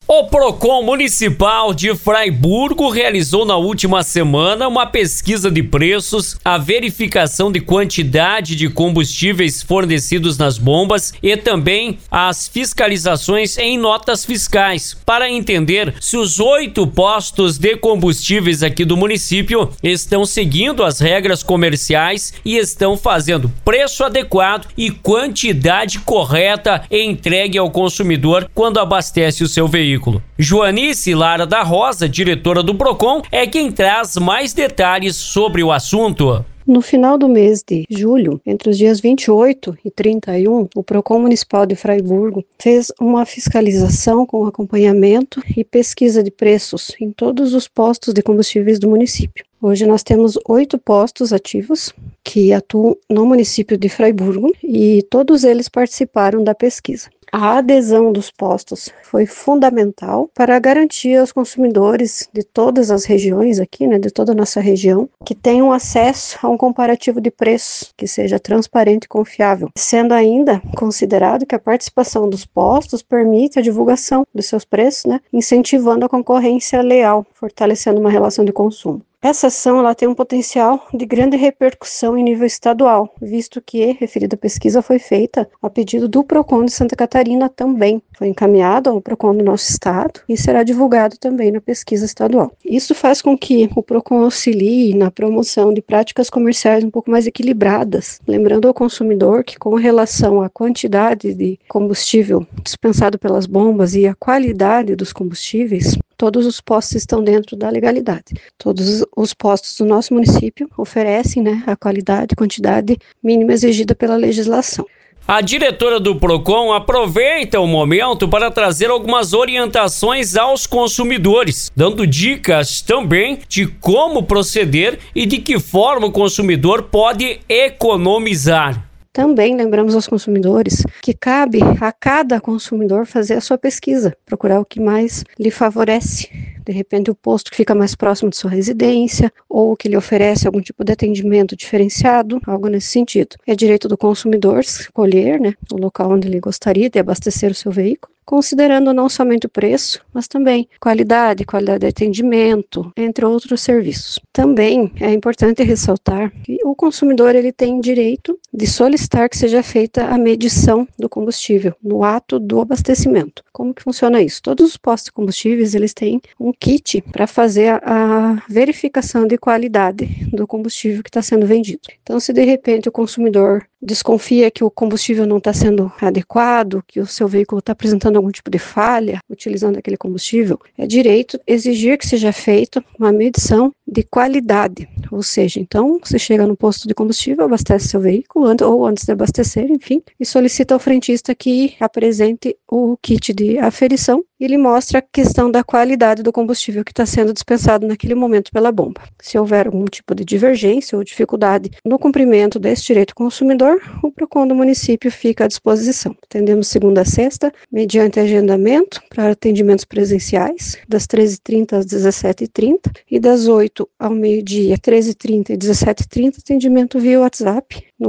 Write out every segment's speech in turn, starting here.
O Procon Municipal de Fraiburgo realizou na última semana uma pesquisa de preços, a verificação de quantidade de combustíveis fornecidos nas bombas e também as fiscalizações em notas fiscais, para entender se os 8 postos de combustíveis aqui do município estão seguindo as regras comerciais e estão fazendo preço adequado e quantidade correta entregue ao consumidor quando abastece o seu veículo. Joanice Lara da Rosa, diretora do Procon, é quem traz mais detalhes sobre o assunto. No final do mês de julho, entre os dias 28 e 31, o Procon Municipal de Fraiburgo fez uma fiscalização com acompanhamento e pesquisa de preços em todos os postos de combustíveis do município. Hoje nós temos 8 postos ativos que atuam no município de Fraiburgo e todos eles participaram da pesquisa. A adesão dos postos foi fundamental para garantir aos consumidores de todas as regiões aqui, de toda a nossa região, que tenham acesso a um comparativo de preços que seja transparente e confiável, sendo ainda considerado que a participação dos postos permite a divulgação dos seus preços, incentivando a concorrência leal, fortalecendo uma relação de consumo. Essa ação ela tem um potencial de grande repercussão em nível estadual, visto que a referida pesquisa foi feita a pedido do Procon de Santa Catarina também. Foi encaminhado ao Procon do nosso estado e será divulgado também na pesquisa estadual. Isso faz com que o Procon auxilie na promoção de práticas comerciais um pouco mais equilibradas, lembrando ao consumidor que com relação à quantidade de combustível dispensado pelas bombas e a qualidade dos combustíveis, todos os postos estão dentro da legalidade. Todos os postos do nosso município oferecem a qualidade e quantidade mínima exigida pela legislação. A diretora do Procon aproveita o momento para trazer algumas orientações aos consumidores, dando dicas também de como proceder e de que forma o consumidor pode economizar. Também lembramos aos consumidores que cabe a cada consumidor fazer a sua pesquisa, procurar o que mais lhe favorece. De repente, o posto que fica mais próximo de sua residência ou que lhe oferece algum tipo de atendimento diferenciado, algo nesse sentido. É direito do consumidor escolher o local onde ele gostaria de abastecer o seu veículo, considerando não somente o preço, mas também qualidade de atendimento, entre outros serviços. Também é importante ressaltar que o consumidor ele tem direito de solicitar que seja feita a medição do combustível no ato do abastecimento. Como que funciona isso? Todos os postos de combustíveis eles têm um kit para fazer a verificação de qualidade do combustível que está sendo vendido. Então, se de repente o consumidor desconfia que o combustível não está sendo adequado, que o seu veículo está apresentando algum tipo de falha utilizando aquele combustível, é direito exigir que seja feita uma medição de qualidade, ou seja, então você chega no posto de combustível, abastece seu veículo ou antes de abastecer, enfim, e solicita ao frentista que apresente o kit de aferição e ele mostra a questão da qualidade do combustível que está sendo dispensado naquele momento pela bomba. Se houver algum tipo de divergência ou dificuldade no cumprimento desse direito consumidor, o Procon do município fica à disposição. Atendemos segunda a sexta, mediante agendamento para atendimentos presenciais, das 13h30 às 17h30 e das 8 ao meio-dia, 13h30 e 17h30, atendimento via WhatsApp no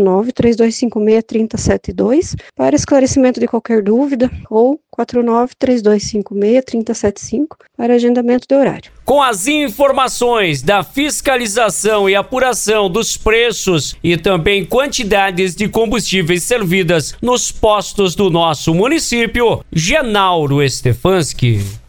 49-3256-3072 para esclarecimento de qualquer dúvida ou 49-3256-3075 para agendamento de horário. Com as informações da fiscalização e apuração dos preços e também quantidades de combustíveis servidas nos postos do nosso município, Genauro Stefanski.